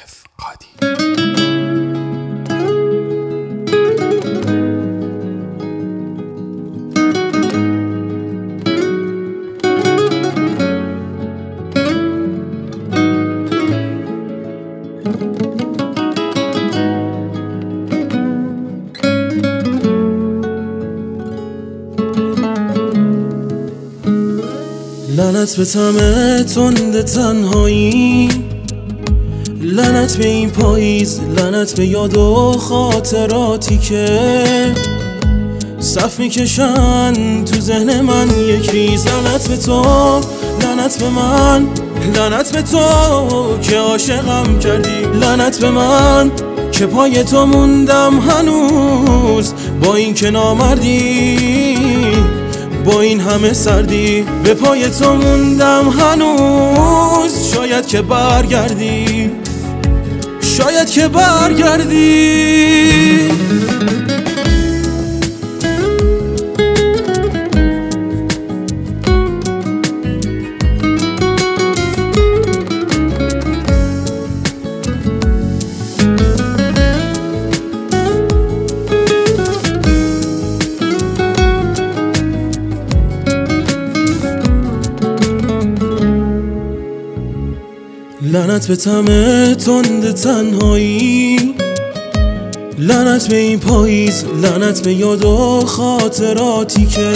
یوسف قادی. لعنت به طعم تند تنهایی، لعنت به این پاییز، لعنت به یاد و خاطراتی که صف میکشن تو ذهن من یک ریز. لعنت به تو، لعنت به من، لعنت به تو که عاشقم کردی، لعنت به من که پای تو موندم هنوز، با این که نامردی، با این همه سردی، به پای تو موندم هنوز. شاید که برگردی، شاید که برگردی. لعنت به طعم تند تنهایی، لعنت به این پاییز، لعنت به یاد و خاطراتی که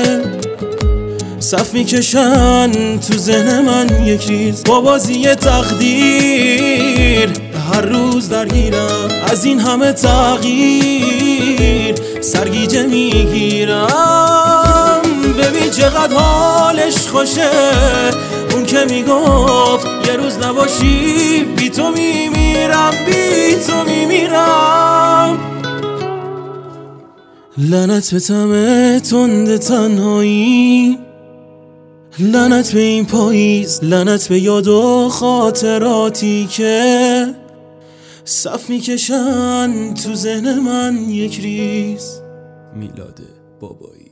صف میکشن تو ذهن من یک ریز. با بازی تقدیر هر روز درگیرم، از این همه تغییر سرگیجه میگیرم. ببین چقدر حالش خوشه، اون که میگفت یه روز نباشی بی تو میمیرم، بی تو میمیرم. لعنت به طعم تند تنهایی، لعنت به این پاییز، لعنت به یاد و خاطراتی که صف میکشن تو ذهن من یک ریز. میلاد بابایی.